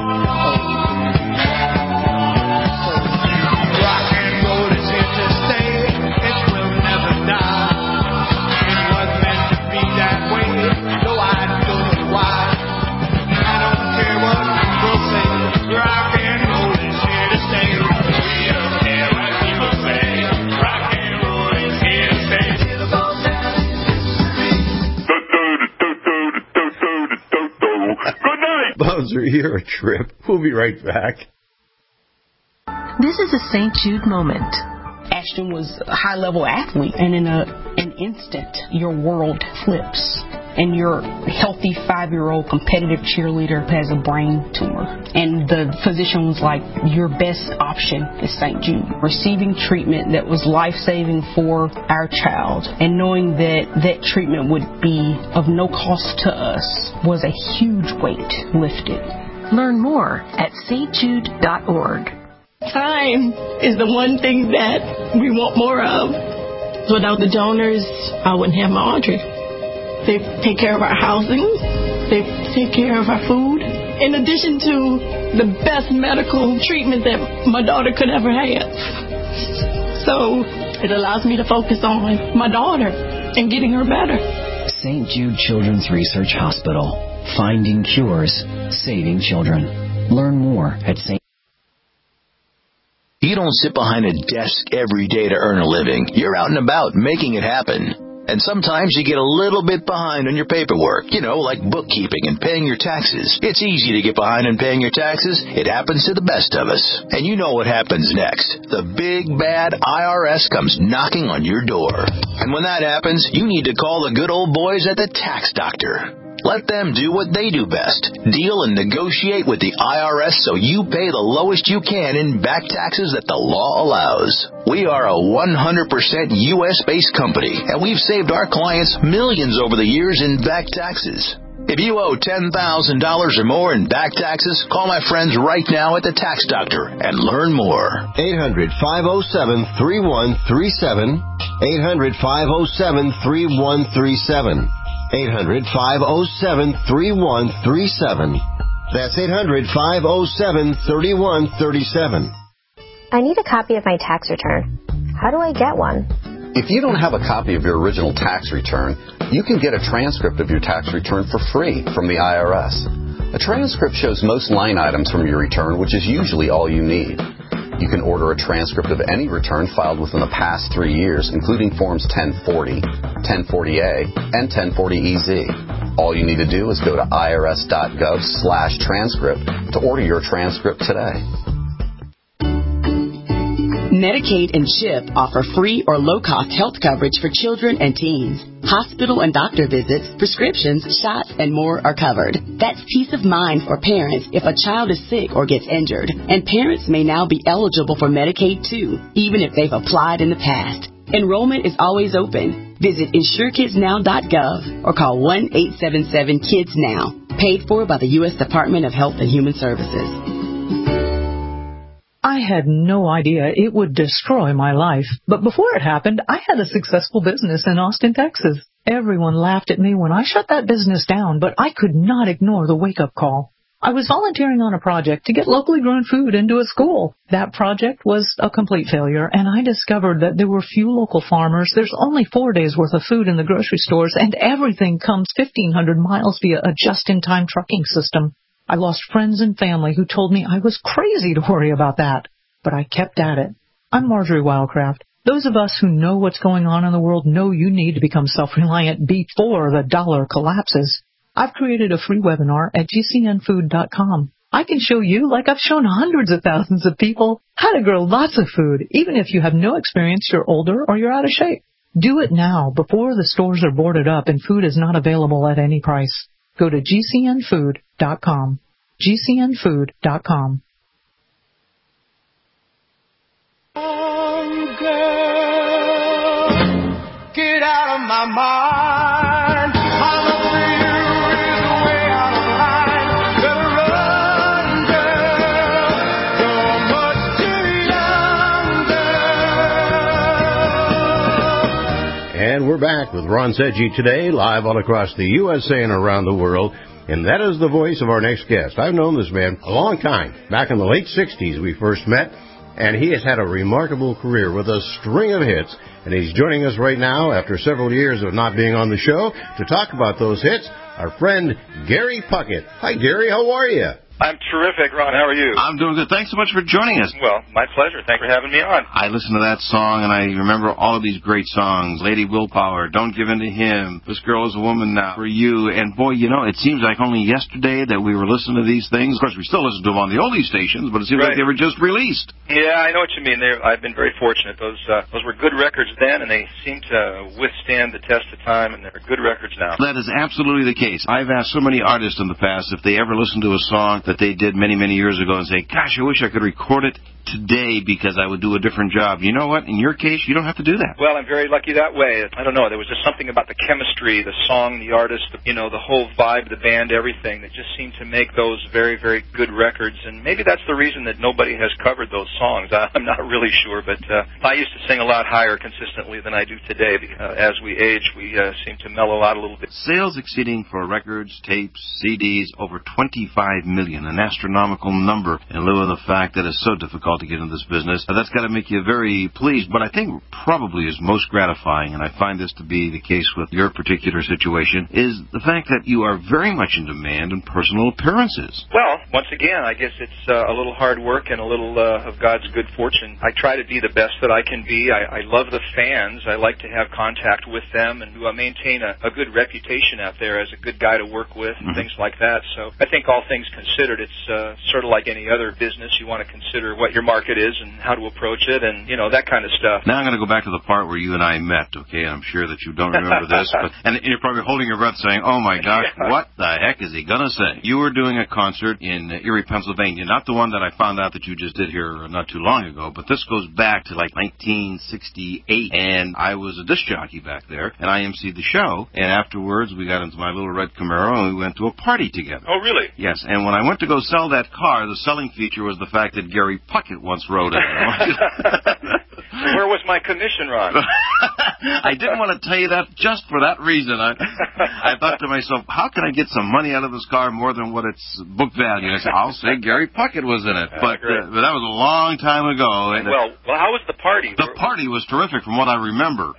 Bowser, you're a trip. We'll be right back. This is a St. Jude moment. Ashton was a high-level athlete, and in an instant, your world flips. and your healthy 5-year-old competitive cheerleader has a brain tumor. And the physician was like, your best option is St. Jude. Receiving treatment that was life-saving for our child and knowing that that treatment would be of no cost to us was a huge weight lifted. Learn more at stjude.org. Time is the one thing that we want more of. Without the donors, I wouldn't have my Audrey. They take care of our housing. They take care of our food. In addition to the best medical treatment that my daughter could ever have. So it allows me to focus on my daughter and getting her better. St. Jude Children's Research Hospital. Finding cures, saving children. Learn more at St. You don't sit behind a desk every day to earn a living. You're out and about making it happen. And sometimes you get a little bit behind on your paperwork, like bookkeeping and paying your taxes. It's easy to get behind on paying your taxes. It happens to the best of us. And you know what happens next. The big, bad IRS comes knocking on your door. And when that happens, you need to call the good old boys at the Tax Doctor. Let them do what they do best. Deal and negotiate with the IRS so you pay the lowest you can in back taxes that the law allows. We are a 100% U.S.-based company, and we've saved our clients millions over the years in back taxes. If you owe $10,000 or more in back taxes, call my friends right now at the Tax Doctor and learn more. 800-507-3137. 800-507-3137. 800-507-3137. That's 800-507-3137. I need a copy of my tax return. How do I get one? If you don't have a copy of your original tax return, you can get a transcript of your tax return for free from the IRS. A transcript shows most line items from your return, which is usually all you need. You can order a transcript of any return filed within the past 3 years, including Forms 1040, 1040A, and 1040EZ. All you need to do is go to irs.gov/transcript to order your transcript today. Medicaid and CHIP offer free or low-cost health coverage for children and teens. Hospital and doctor visits, prescriptions, shots, and more are covered. That's peace of mind for parents if a child is sick or gets injured. And parents may now be eligible for Medicaid, too, even if they've applied in the past. Enrollment is always open. Visit InsureKidsNow.gov or call 1-877-KIDS-NOW. Paid for by the U.S. Department of Health and Human Services. I had no idea it would destroy my life. But before it happened, I had a successful business in Austin, Texas. Everyone laughed at me when I shut that business down, but I could not ignore the wake-up call. I was volunteering on a project to get locally grown food into a school. That project was a complete failure, and I discovered that there were few local farmers. There's only 4 days' worth of food in the grocery stores, and everything comes 1,500 miles via a just-in-time trucking system. I lost friends and family who told me I was crazy to worry about that. But I kept at it. I'm Marjorie Wildcraft. Those of us who know what's going on in the world know you need to become self-reliant before the dollar collapses. I've created a free webinar at gcnfood.com. I can show you, like I've shown hundreds of thousands of people, how to grow lots of food, even if you have no experience, you're older, or you're out of shape. Do it now, before the stores are boarded up and food is not available at any price. Go to gcnfood.com. gcnfood.com. Oh, girl, get out of my mind. My love for you is way out of line. Better run, girl. You're much too young, girl. And we're back with Ron Sedgwick today, live all across the USA and around the world. And that is the voice of our next guest. I've known this man a long time. Back in the late 60s we first met, and he has had a remarkable career with a string of hits. And he's joining us right now after several years of not being on the show to talk about those hits. Our friend Gary Puckett. Hi, Gary. How are you? I'm terrific, Ron. How are you? I'm doing good. Thanks so much for joining us. Well, my pleasure. Thanks for having me on. I listened to that song, and I remember all of these great songs. Lady Willpower, Don't Give In to Him, This Girl Is a Woman Now, For You. And, boy, you know, it seems like only yesterday that we were listening to these things. Of course, we still listen to them on the oldie stations, but it seems like they were just released. Yeah, I know what you mean. I've been very fortunate. Those were good records then, and they seem to withstand the test of time, and they're good records now. That is absolutely the case. I've asked so many artists in the past if they ever listened to a song that they did many, many years ago and say, gosh, I wish I could record it today because I would do a different job. You know what? In your case, you don't have to do that. Well, I'm very lucky that way. I don't know. There was just something about the chemistry, the song, the artist, the whole vibe, the band, everything that just seemed to make those very, very good records. And maybe that's the reason that nobody has covered those songs. I'm not really sure, but I used to sing a lot higher consistently than I do today. Because as we age, we seem to mellow out a little bit. Sales exceeding for records, tapes, CDs, over 25 million, an astronomical number in lieu of the fact that it's so difficult to get into this business. That's got to make you very pleased, but I think probably is most gratifying, and I find this to be the case with your particular situation, is the fact that you are very much in demand in personal appearances. Well, once again, I guess it's a little hard work and a little of God's good fortune. I try to be the best that I can be. I love the fans. I like to have contact with them and maintain a good reputation out there as a good guy to work with and things like that. So I think all things considered, it's sort of like any other business. You want to consider what your market is and how to approach it and, that kind of stuff. Now I'm going to go back to the part where you and I met, okay? I'm sure that you don't remember this, and you're probably holding your breath saying, oh, my gosh, what the heck is he going to say? You were doing a concert in Erie, Pennsylvania, not the one that I found out that you just did here not too long ago, but this goes back to like 1968, and I was a disc jockey back there, and I emceed the show, and afterwards we got into my little red Camaro, and we went to a party together. Oh, really? Yes, and when I went to go sell that car, the selling feature was the fact that Gary Puckett once rode it. Where was my commission, Ron? I didn't want to tell you that just for that reason. I thought to myself, how can I get some money out of this car more than what its book value? And I said, I'll say Gary Puckett was in it. But that was a long time ago. And well, how was the party? The party was terrific from what I remember.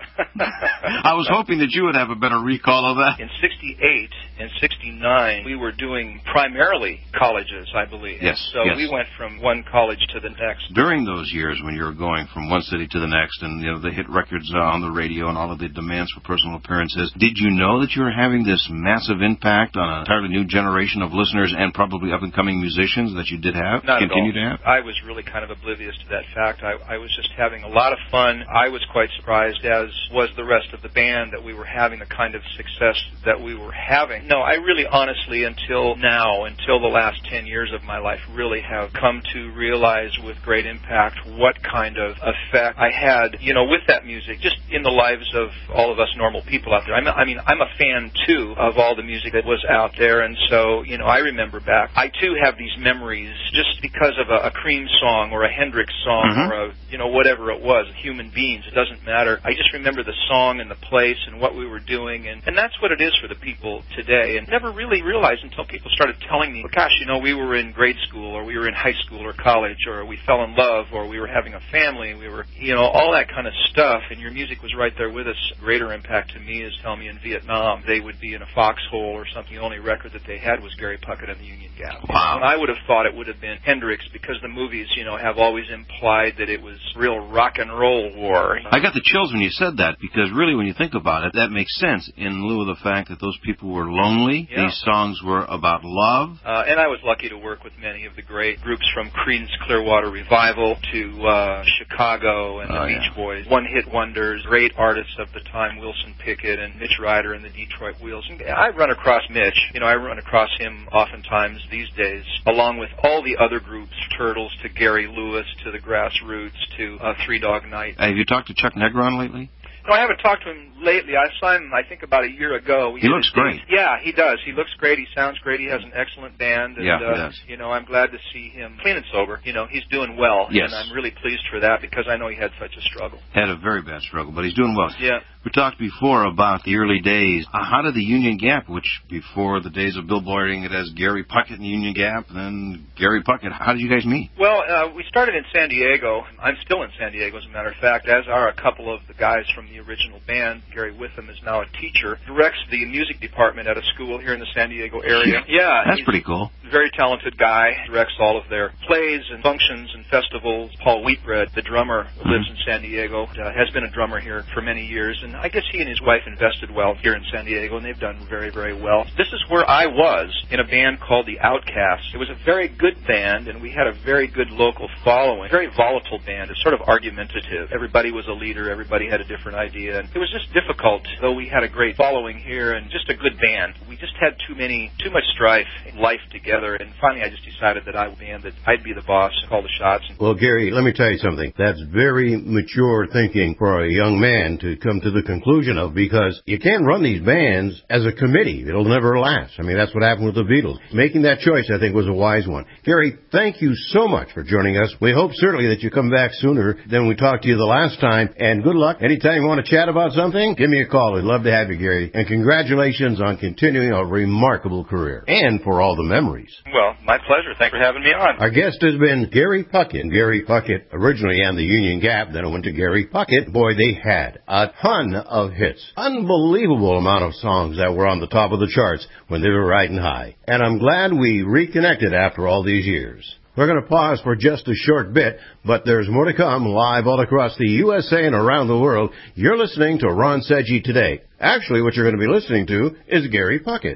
I was hoping that you would have a better recall of that. In 68 and 69, we were doing primarily colleges, I believe. Yes. So we went from one college to the next. During those years when you were going from one city to the next and the hit records on the radio and all of the demands for personal appearances, did you know that you were having this massive impact on an entirely new generation of listeners and probably up-and-coming musicians that you did have? Not continue at all. to have? I was really kind of oblivious to that fact. I was just having a lot of fun. I was quite surprised, as was the rest of the band, that we were having the kind of success that we were having. No, I really honestly, until the last 10 years of my life, really have come to realize with great impact what kind of effect I had, with that music, just in the lives of all of us normal people out there. I'm a fan, too, of all the music that was out there, and so, I remember back. I, too, have these memories just because of a Cream song or a Hendrix song or whatever it was, Human Beings, it doesn't matter. I just remember the song and the place and what we were doing, and that's what it is for the people today, and never really realized until people started telling me, gosh, we were in grade school, or we were in high school or college, or we fell in love, or we were having a family, we were, all that kind of stuff, and your music was right there with us. Greater impact to me is, tell me, in Vietnam, they would be in a foxhole or something. The only record that they had was Gary Puckett and the Union Gap. Wow. And I would have thought it would have been Hendrix, because the movies, have always implied that it was real rock and roll war. I got the chills when you said that, because really when you think about it, that makes sense in lieu of the fact that those people were lonely. Yeah. These songs were about love. And I was lucky to work with many of the great groups, from Creedence Clearwater Revival to Chicago and the Beach Boys, one-hit wonders, great artists of the time, Wilson Pickett and Mitch Ryder and the Detroit Wheels. And I run across Mitch. I run across him oftentimes these days, along with all the other groups, Turtles to Gary Lewis to the Grassroots to Three Dog Night. Have you talked to Chuck Negron lately? No, I haven't talked to him lately. I saw him, I think, about a year ago. He looks great. Yeah, he does. He looks great. He sounds great. He has an excellent band. And, yeah, he does. I'm glad to see him clean and sober. He's doing well. Yes. And I'm really pleased for that, because I know he had such a struggle. Had a very bad struggle, but he's doing well. Yeah. We talked before about the early days. How did the Union Gap, which before the days of billboarding it as Gary Puckett and the Union Gap, and then Gary Puckett, how did you guys meet? Well, we started in San Diego. I'm still in San Diego, as a matter of fact, as are a couple of the guys from the original band. Gary Witham is now a teacher, directs the music department at a school here in the San Diego area. Yeah, that's pretty cool. Very talented guy, directs all of their plays and functions and festivals. Paul Wheatbread, the drummer, lives in San Diego, has been a drummer here for many years, and I guess he and his wife invested well here in San Diego, and they've done very, very well. This is where I was in a band called The Outcasts. It was a very good band, and we had a very good local following. Very volatile band. It's sort of argumentative. Everybody was a leader. Everybody had a different idea, and it was just difficult, though we had a great following here and just a good band. We just had too much strife in life together, and finally I just decided that I'd be the boss, call the shots. Well, Gary, let me tell you something. That's very mature thinking for a young man to come to the conclusion of, because you can't run these bands as a committee. It'll never last. I mean, that's what happened with the Beatles. Making that choice, I think, was a wise one. Gary, thank you so much for joining us. We hope certainly that you come back sooner than we talked to you the last time, and good luck. Anytime you want to chat about something, give me a call. We'd love to have you, Gary, and congratulations on continuing a remarkable career and for all the memories. Well, my pleasure. Thanks for having me on. Our guest has been Gary Puckett. Gary Puckett originally on the Union Gap, then it went to Gary Puckett. Boy, they had a ton of hits. Unbelievable amount of songs that were on the top of the charts when they were riding high. And I'm glad we reconnected after all these years. We're going to pause for just a short bit, but there's more to come live all across the USA and around the world. You're listening to Ron Seggi Today. Actually, what you're going to be listening to is Gary Puckett.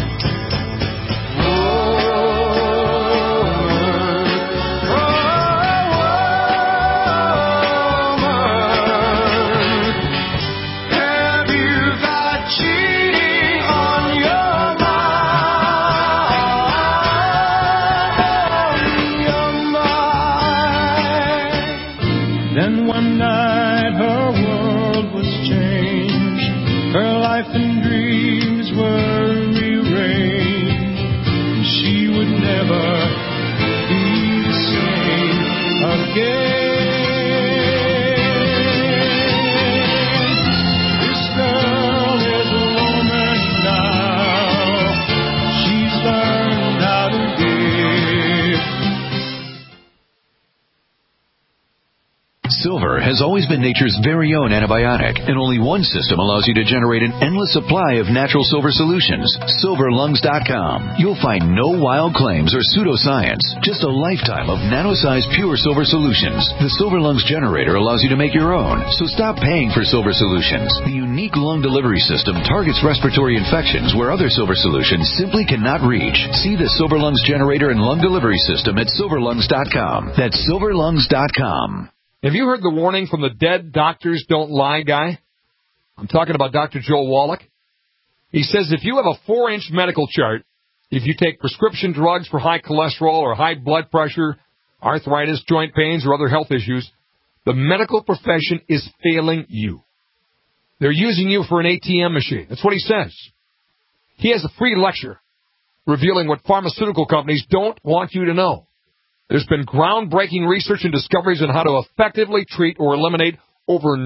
Silver has always been nature's very own antibiotic, and only one system allows you to generate an endless supply of natural silver solutions. SilverLungs.com. You'll find no wild claims or pseudoscience, just a lifetime of nano-sized pure silver solutions. The Silver Lungs generator allows you to make your own, so stop paying for silver solutions. The unique lung delivery system targets respiratory infections where other silver solutions simply cannot reach. See the Silver Lungs generator and lung delivery system at SilverLungs.com. That's SilverLungs.com. Have you heard the warning from the Dead Doctors Don't Lie guy? I'm talking about Dr. Joel Wallach. He says if you have a 4-inch medical chart, if you take prescription drugs for high cholesterol or high blood pressure, arthritis, joint pains, or other health issues, the medical profession is failing you. They're using you for an ATM machine. That's what he says. He has a free lecture revealing what pharmaceutical companies don't want you to know. There's been groundbreaking research and discoveries on how to effectively treat or eliminate over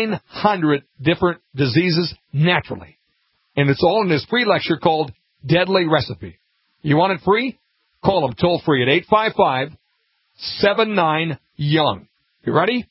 900 different diseases naturally. And it's all in this free lecture called Deadly Recipe. You want it free? Call them toll-free at 855-79-YOUNG. You ready?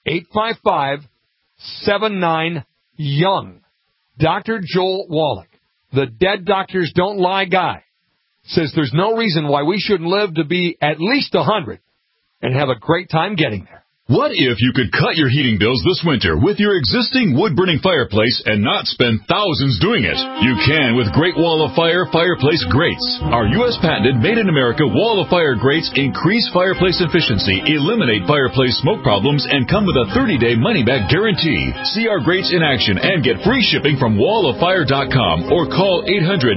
855-79-YOUNG. Dr. Joel Wallach, the Dead Doctors Don't Lie guy, says there's no reason why we shouldn't live to be at least 100 and have a great time getting there. What if you could cut your heating bills this winter with your existing wood-burning fireplace and not spend thousands doing it? You can with Great Wall of Fire fireplace grates. Our U.S. patented made-in-America Wall of Fire grates increase fireplace efficiency, eliminate fireplace smoke problems, and come with a 30-day money-back guarantee. See our grates in action and get free shipping from walloffire.com or call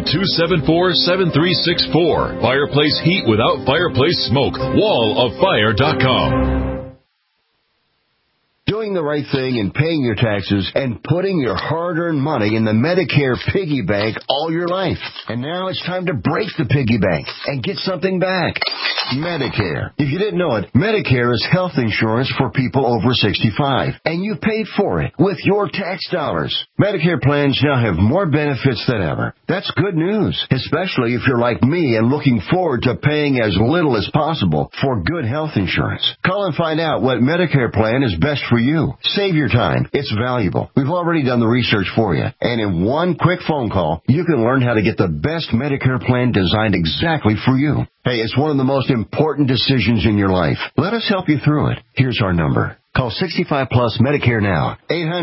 800-274-7364. Fireplace heat without fireplace smoke. walloffire.com. Doing the right thing and paying your taxes and putting your hard-earned money in the Medicare piggy bank all your life. And now it's time to break the piggy bank and get something back. Medicare. If you didn't know it, Medicare is health insurance for people over 65. And you paid for it with your tax dollars. Medicare plans now have more benefits than ever. That's good news, especially if you're like me and looking forward to paying as little as possible for good health insurance. Call and find out what Medicare plan is best for you. Save your time. It's valuable. We've already done the research for you. And in one quick phone call, you can learn how to get the best Medicare plan designed exactly for you. Hey, it's one of the most important decisions in your life. Let us help you through it. Here's our number. Call 65 Plus Medicare now.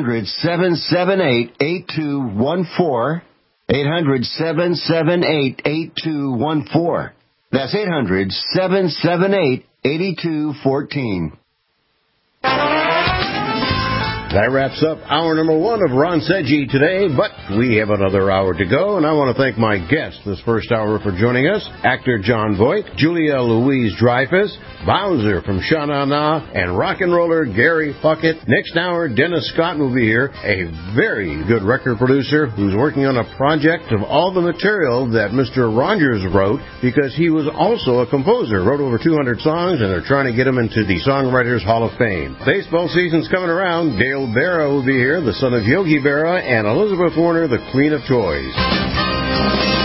800-778-8214. 800-778-8214. That's 800-778-8214. That wraps up hour number one of Ron Seggi today, but we have another hour to go, and I want to thank my guests this first hour for joining us, actor John Voight, Julia Louise-Dreyfus, Bowser from Sha-Na-Na, and rock and roller Gary Puckett. Next hour, Dennis Scott will be here, a very good record producer who's working on a project of all the material that Mr. Rogers wrote, because he was also a composer, wrote over 200 songs, and they're trying to get him into the Songwriters Hall of Fame. Baseball season's coming around. Dale Berra will be here, the son of Yogi Berra, and Elizabeth Warner, the Queen of Toys.